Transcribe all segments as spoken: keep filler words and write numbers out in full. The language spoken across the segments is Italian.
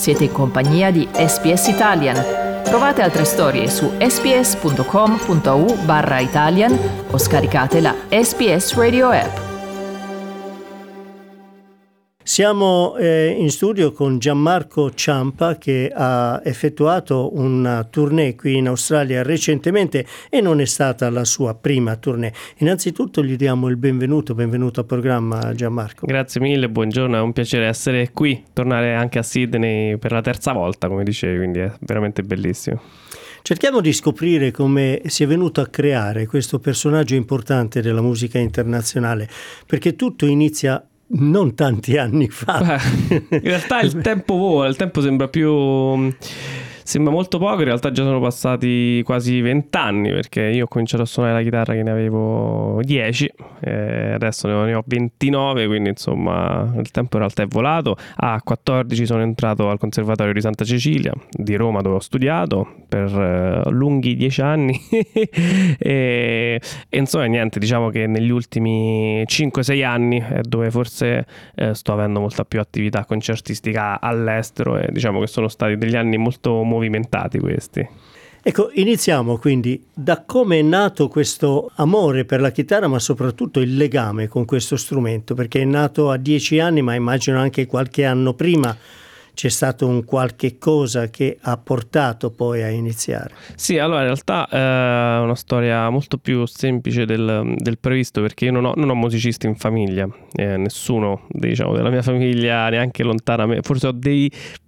Siete in compagnia di S B S Italian. Trovate altre storie su sbs.com.au barra Italian o scaricate la S B S Radio app. Siamo eh, in studio con Gianmarco Ciampa, che ha effettuato una tournée qui in Australia recentemente e non è stata la sua prima tournée. Innanzitutto gli diamo il benvenuto, benvenuto al programma Gianmarco. Grazie mille, buongiorno, è un piacere essere qui, tornare anche a Sydney per la terza volta, come dicevi, quindi è veramente bellissimo. Cerchiamo di scoprire come si è venuto a creare questo personaggio importante della musica internazionale, perché tutto inizia non tanti anni fa. Beh, in realtà il tempo vola, il tempo sembra più... sembra molto poco, in realtà già sono passati quasi vent'anni, perché io ho cominciato a suonare la chitarra che ne avevo dieci, e adesso ne ho ventinove, quindi insomma il tempo in realtà è volato. A quattordici sono entrato al Conservatorio di Santa Cecilia di Roma, dove ho studiato per uh, lunghi dieci anni e, e insomma niente, diciamo che negli ultimi cinque sei anni è dove forse eh, sto avendo molta più attività concertistica all'estero, e diciamo che sono stati degli anni molto movimentati questi. Ecco, iniziamo quindi da come è nato questo amore per la chitarra, ma soprattutto il legame con questo strumento, perché è nato a dieci anni, ma immagino anche qualche anno prima c'è stato un qualche cosa che ha portato poi a iniziare. Sì, allora in realtà è una storia molto più semplice del, del previsto, perché io non ho, non ho musicisti in famiglia, eh, nessuno diciamo della mia famiglia, neanche lontanamente. Forse ho dei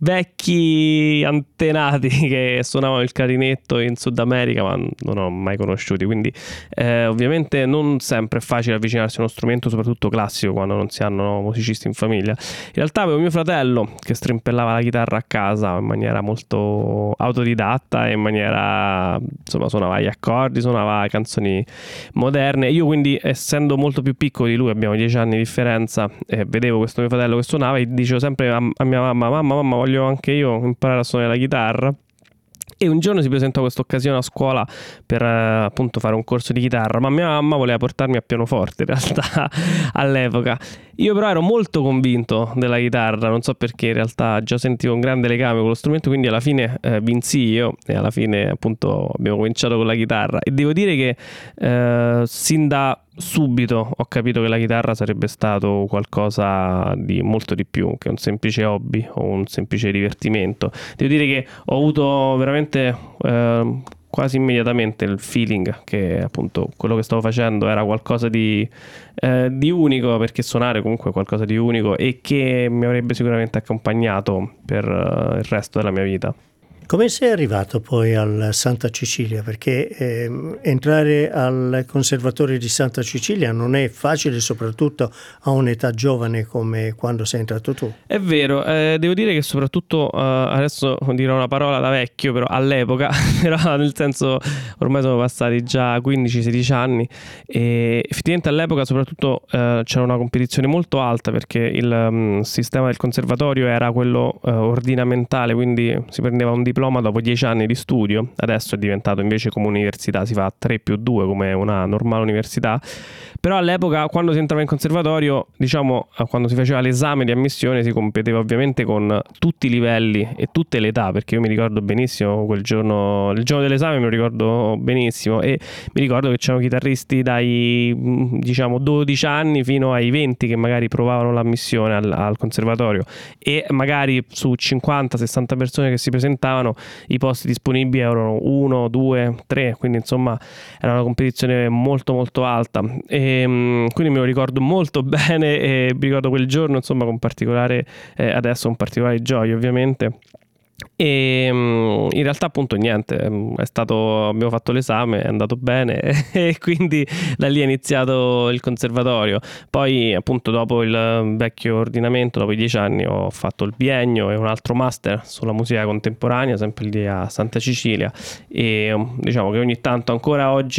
vecchi antenati che suonavano il clarinetto in Sud America, ma non ho mai conosciuti, quindi eh, ovviamente non sempre è facile avvicinarsi a uno strumento, soprattutto classico, quando non si hanno musicisti in famiglia. In realtà avevo mio fratello che strimpellava la chitarra a casa in maniera molto autodidatta e in maniera, insomma, suonava gli accordi, suonava canzoni moderne. Io quindi, essendo molto più piccolo di lui, abbiamo dieci anni di differenza, eh, vedevo questo mio fratello che suonava e dicevo sempre a, a mia mamma: mamma, mamma, voglio anche io imparare a suonare la chitarra. E un giorno si presentò questa occasione a scuola per eh, appunto fare un corso di chitarra, ma mia mamma voleva portarmi a pianoforte in realtà all'epoca. Io però ero molto convinto della chitarra, non so perché, in realtà già sentivo un grande legame con lo strumento, quindi alla fine eh, vinsi io e alla fine appunto abbiamo cominciato con la chitarra. E devo dire che eh, sin da subito ho capito che la chitarra sarebbe stato qualcosa di molto di più che un semplice hobby o un semplice divertimento. Devo dire che ho avuto veramente eh, quasi immediatamente il feeling che appunto quello che stavo facendo era qualcosa di, eh, di unico, perché suonare comunque è qualcosa di unico e che mi avrebbe sicuramente accompagnato per uh, il resto della mia vita. Come sei arrivato poi al Santa Cecilia? Perché eh, entrare al Conservatorio di Santa Cecilia non è facile, soprattutto a un'età giovane come quando sei entrato tu. È vero, eh, devo dire che soprattutto, eh, adesso dirò una parola da vecchio, però all'epoca, però nel senso ormai sono passati già quindici sedici anni e effettivamente all'epoca soprattutto eh, c'era una competizione molto alta, perché il um, sistema del conservatorio era quello uh, ordinamentale, quindi si prendeva un diploma dopo dieci anni di studio. Adesso è diventato invece come università, si fa tre più due come una normale università. Però all'epoca, quando si entrava in conservatorio, diciamo, quando si faceva l'esame di ammissione, si competeva ovviamente con tutti i livelli e tutte le età, perché io mi ricordo benissimo quel giorno, il giorno dell'esame me lo ricordo benissimo, e mi ricordo che c'erano chitarristi dai, diciamo, dodici anni fino ai venti che magari provavano l'ammissione al, al conservatorio, e magari su cinquanta sessanta persone che si presentavano i posti disponibili erano uno, due, tre, quindi insomma era una competizione molto molto alta. E quindi me lo ricordo molto bene e mi ricordo quel giorno insomma con particolare eh, adesso con particolare gioia ovviamente. E in realtà appunto niente, è stato, abbiamo fatto l'esame, è andato bene e quindi da lì è iniziato il conservatorio. Poi appunto dopo il vecchio ordinamento, dopo i dieci anni, ho fatto il biennio e un altro master sulla musica contemporanea sempre lì a Santa Cecilia, e diciamo che ogni tanto ancora oggi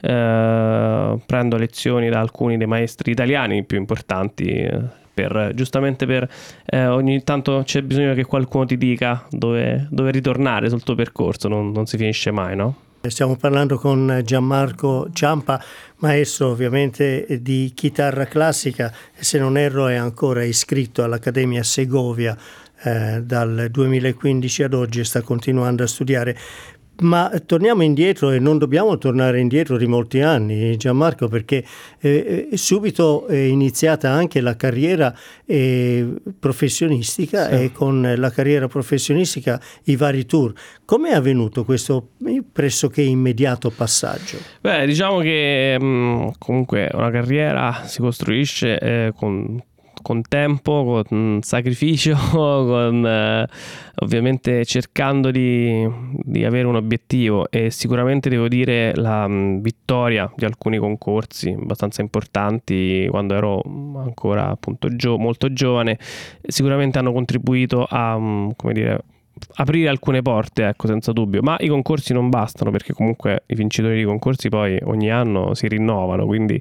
eh, prendo lezioni da alcuni dei maestri italiani più importanti, eh, per, giustamente per eh, ogni tanto c'è bisogno che qualcuno ti dica dove, dove ritornare sul tuo percorso, non, non si finisce mai, no? Stiamo parlando con Gianmarco Ciampa, maestro ovviamente di chitarra classica e se non erro è ancora iscritto all'Accademia Segovia eh, dal duemilaquindici ad oggi e sta continuando a studiare. Ma torniamo indietro e non dobbiamo tornare indietro di molti anni, Gianmarco, perché eh, subito è iniziata anche la carriera eh, professionistica sì. E con la carriera professionistica i vari tour. Come è avvenuto questo pressoché immediato passaggio? Beh, diciamo che mh, comunque una carriera si costruisce eh, con... con tempo, con sacrificio, con eh, ovviamente cercando di, di avere un obiettivo e sicuramente devo dire la mh, vittoria di alcuni concorsi abbastanza importanti quando ero ancora appunto gio- molto giovane sicuramente hanno contribuito a mh, come dire aprire alcune porte, ecco, senza dubbio, ma i concorsi non bastano perché comunque i vincitori di concorsi poi ogni anno si rinnovano, quindi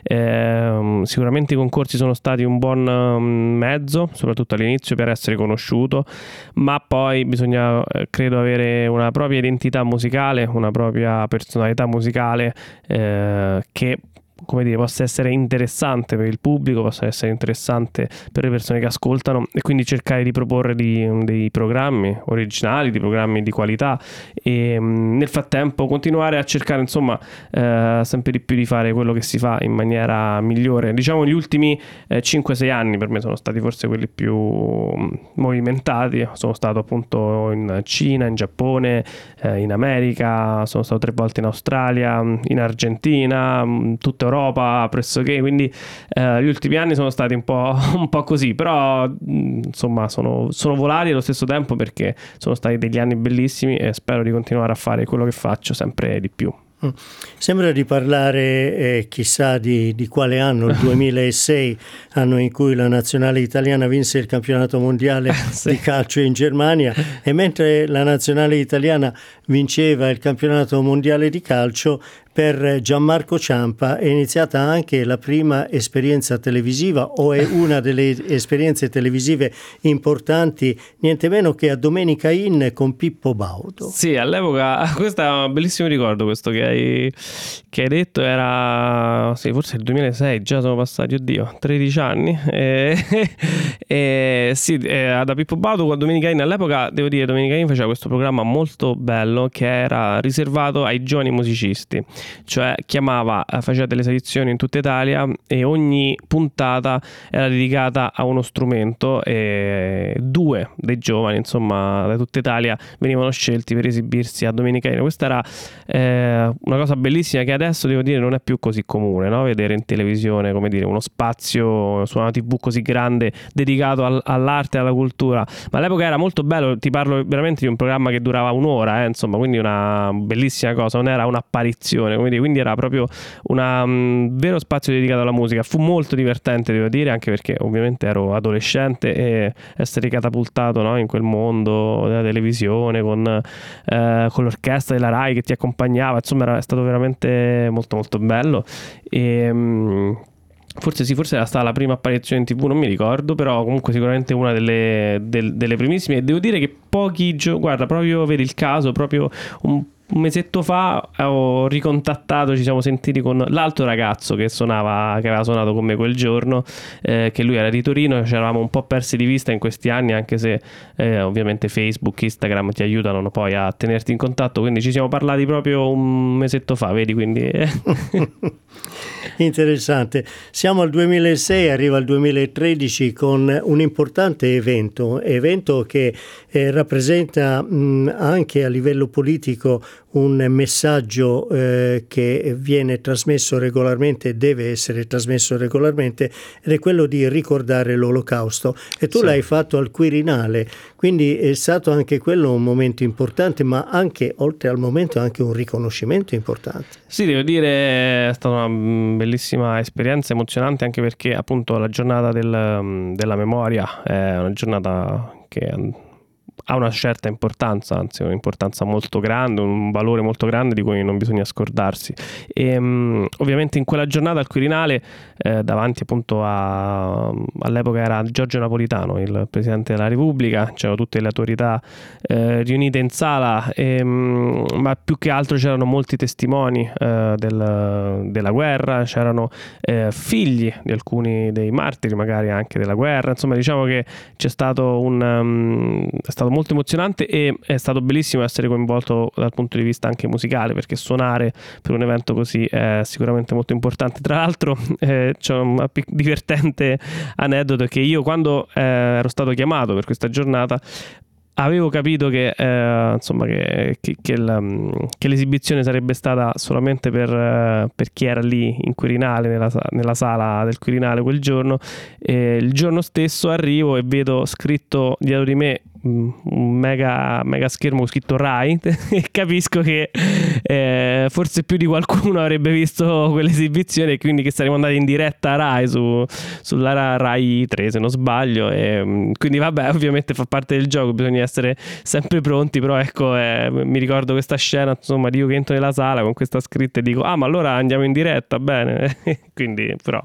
ehm, sicuramente i concorsi sono stati un buon mezzo, soprattutto all'inizio, per essere conosciuto, ma poi bisogna, eh, credo, avere una propria identità musicale, una propria personalità musicale eh, che come dire, possa essere interessante per il pubblico, possa essere interessante per le persone che ascoltano e quindi cercare di proporre di, dei programmi originali, di programmi di qualità e mh, nel frattempo continuare a cercare insomma eh, sempre di più di fare quello che si fa in maniera migliore. Diciamo gli ultimi eh, cinque sei anni per me sono stati forse quelli più movimentati, sono stato appunto in Cina, in Giappone, eh, in America, sono stato tre volte in Australia, in Argentina, tutta Europa pressoché, quindi eh, gli ultimi anni sono stati un po', un po' così, però mh, insomma sono, sono volati allo stesso tempo perché sono stati degli anni bellissimi e spero di continuare a fare quello che faccio sempre di più. Sembra di parlare eh, chissà di, di quale anno, il duemilasei, anno in cui la nazionale italiana vinse il campionato mondiale sì. di calcio in Germania, e mentre la nazionale italiana vinceva il campionato mondiale di calcio, per Gianmarco Ciampa è iniziata anche la prima esperienza televisiva, o è una delle esperienze televisive importanti, niente meno che a Domenica In con Pippo Baudo. Sì, all'epoca, questo è un bellissimo ricordo, questo che hai, che hai detto, era sì, forse il duemilasei, già sono passati, oddio, tredici anni. E, e, sì, e, da Pippo Baudo con Domenica In, all'epoca devo dire Domenica In faceva questo programma molto bello che era riservato ai giovani musicisti. Cioè chiamava, faceva delle selezioni in tutta Italia e ogni puntata era dedicata a uno strumento e due dei giovani insomma da tutta Italia venivano scelti per esibirsi a Domenica In. Questa era eh, una cosa bellissima che adesso devo dire non è più così comune, no? Vedere in televisione, come dire, uno spazio su una tivù così grande dedicato al, all'arte e alla cultura, ma all'epoca era molto bello. Ti parlo veramente di un programma che durava un'ora, eh, insomma, quindi una bellissima cosa, non era un'apparizione, come dire, quindi era proprio un vero spazio dedicato alla musica. Fu molto divertente, devo dire, anche perché ovviamente ero adolescente e essere catapultato, no, in quel mondo della televisione con, eh, con l'orchestra della Rai che ti accompagnava, insomma era stato veramente molto molto bello. E mh, forse sì, forse era stata la prima apparizione in tivù, non mi ricordo, però comunque sicuramente una delle, del, delle primissime. E devo dire che pochi giorni, guarda, proprio vedi il caso, proprio un Un mesetto fa ho ricontattato, ci siamo sentiti con l'altro ragazzo che suonava, che aveva suonato con me quel giorno, eh, che lui era di Torino, ci eravamo un po' persi di vista in questi anni, anche se eh, ovviamente Facebook, Instagram ti aiutano poi a tenerti in contatto, quindi ci siamo parlati proprio un mesetto fa, vedi, quindi eh. Interessante. Siamo al duemilasei, arriva il duemilatredici con un importante evento, evento che eh, rappresenta mh, anche a livello politico un messaggio eh, che viene trasmesso regolarmente, deve essere trasmesso regolarmente, ed è quello di ricordare l'Olocausto. E tu sì. l'hai fatto al Quirinale, quindi è stato anche quello un momento importante, ma anche, oltre al momento, anche un riconoscimento importante. Sì, devo dire è stata una bellissima esperienza, emozionante, anche perché appunto la giornata del, della memoria è una giornata che ha una certa importanza, anzi un'importanza molto grande, un valore molto grande di cui non bisogna scordarsi. E um, ovviamente in quella giornata al Quirinale, eh, davanti appunto a, all'epoca era Giorgio Napolitano, il Presidente della Repubblica, c'erano tutte le autorità eh, riunite in sala, e, um, ma più che altro c'erano molti testimoni eh, del, della guerra, c'erano eh, figli di alcuni dei martiri magari anche della guerra, insomma diciamo che c'è stato un um, è stato molto emozionante e è stato bellissimo essere coinvolto dal punto di vista anche musicale, perché suonare per un evento così è sicuramente molto importante. Tra l'altro eh, c'è un divertente aneddoto che io quando eh, ero stato chiamato per questa giornata avevo capito che, eh, insomma, che, che, che, la, che l'esibizione sarebbe stata solamente per, eh, per chi era lì in Quirinale, nella, nella sala del Quirinale quel giorno. E il giorno stesso arrivo e vedo scritto dietro di me un mega, mega schermo scritto Rai e capisco che eh, forse più di qualcuno avrebbe visto quell'esibizione e quindi che saremmo andati in diretta a Rai su, sulla Rai tre se non sbaglio, e quindi vabbè, ovviamente fa parte del gioco, bisogna essere sempre pronti, però ecco eh, mi ricordo questa scena, insomma, di io che entro nella sala con questa scritta e dico ah ma allora andiamo in diretta, bene. Quindi però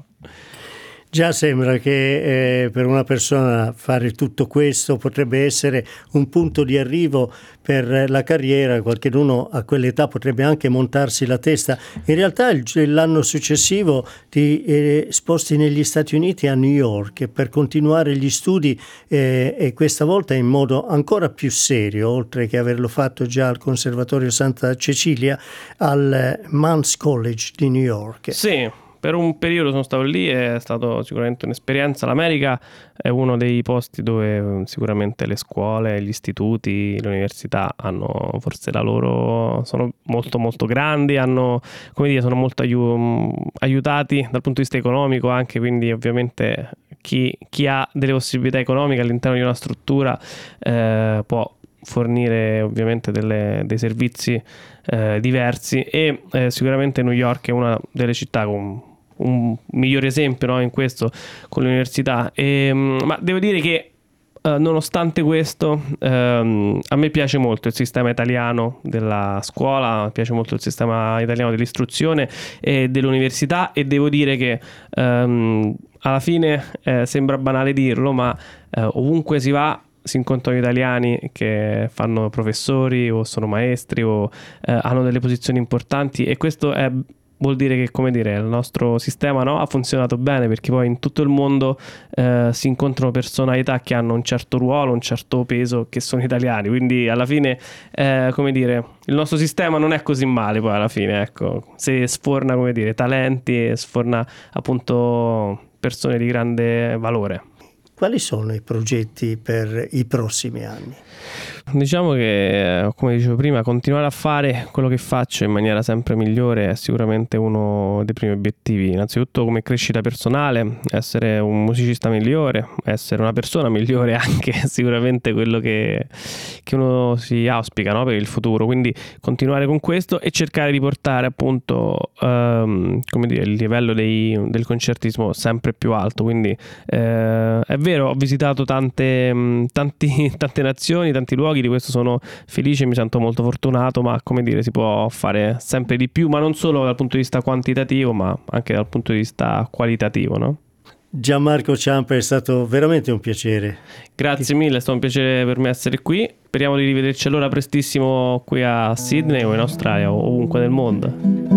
già sembra che eh, per una persona fare tutto questo potrebbe essere un punto di arrivo per la carriera. Qualcuno a quell'età potrebbe anche montarsi la testa. In realtà il, l'anno successivo ti eh, sposti negli Stati Uniti, a New York, per continuare gli studi eh, e questa volta in modo ancora più serio, oltre che averlo fatto già al Conservatorio Santa Cecilia, al Mans College di New York. Sì. Per un periodo sono stato lì, è stato sicuramente un'esperienza. L'America è uno dei posti dove sicuramente le scuole, gli istituti, le università hanno forse la loro, sono molto molto grandi, hanno, come dire, sono molto aiu- aiutati dal punto di vista economico anche, quindi ovviamente chi, chi ha delle possibilità economiche all'interno di una struttura eh, può fornire ovviamente delle, dei servizi eh, diversi e eh, sicuramente New York è una delle città con un migliore esempio, no, in questo con l'università. E, ma devo dire che uh, nonostante questo um, a me piace molto il sistema italiano della scuola, piace molto il sistema italiano dell'istruzione e dell'università, e devo dire che um, alla fine eh, sembra banale dirlo, ma eh, ovunque si va si incontrano italiani che fanno professori o sono maestri o eh, hanno delle posizioni importanti, e questo è vuol dire che, come dire, il nostro sistema, no, ha funzionato bene, perché poi in tutto il mondo eh, si incontrano personalità che hanno un certo ruolo, un certo peso, che sono italiani, quindi alla fine eh, come dire, il nostro sistema non è così male poi alla fine, ecco, se sforna, come dire, talenti e sforna appunto persone di grande valore. Quali sono i progetti per i prossimi anni? Diciamo che, come dicevo prima, continuare a fare quello che faccio in maniera sempre migliore è sicuramente uno dei primi obiettivi. Innanzitutto come crescita personale, essere un musicista migliore, essere una persona migliore anche, sicuramente quello che, che uno si auspica, no, per il futuro. Quindi continuare con questo e cercare di portare appunto um, come dire, il livello dei, del concertismo sempre più alto. Quindi eh, è vero, ho visitato tante, tanti, tante nazioni, tanti luoghi, di questo sono felice, mi sento molto fortunato, ma come dire, si può fare sempre di più, ma non solo dal punto di vista quantitativo, ma anche dal punto di vista qualitativo, no? Gianmarco Ciampa, è stato veramente un piacere. Grazie mille, è stato un piacere per me essere qui. Speriamo di rivederci allora prestissimo qui a Sydney o in Australia o ovunque nel mondo.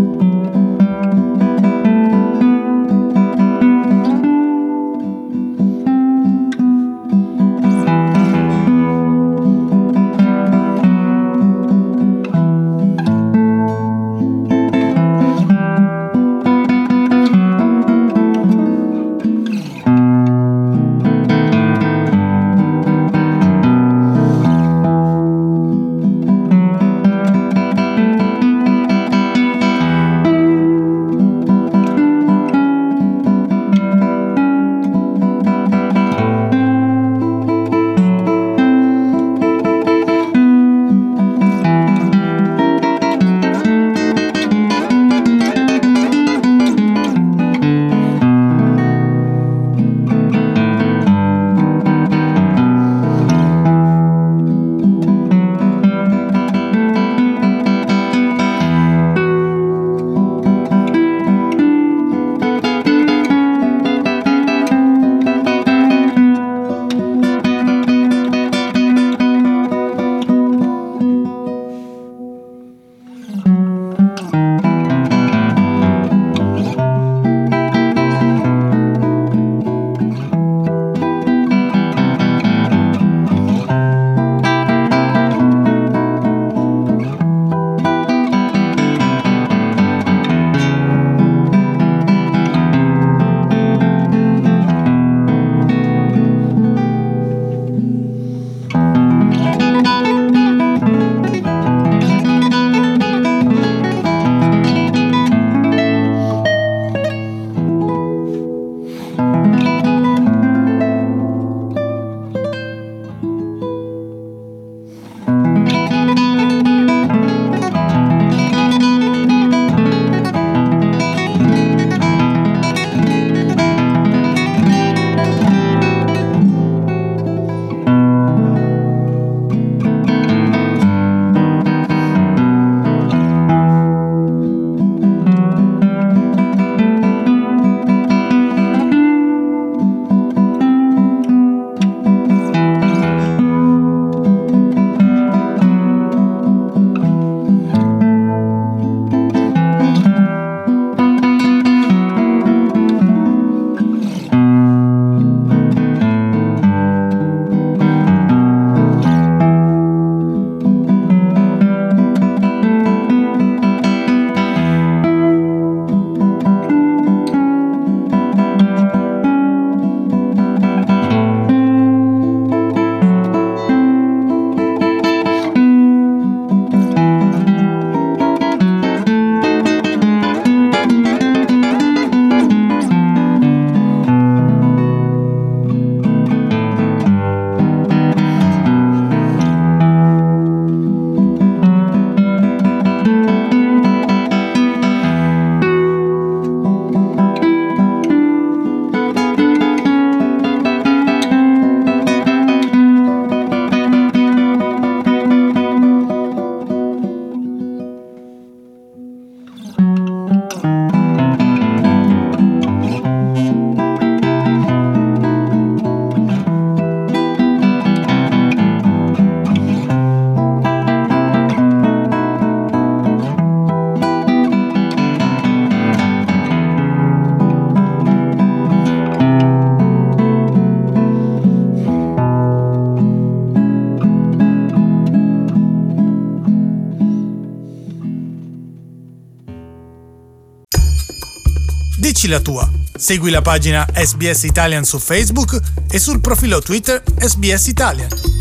Dici la tua. Segui la pagina S B S Italian su Facebook e sul profilo Twitter S B S Italian.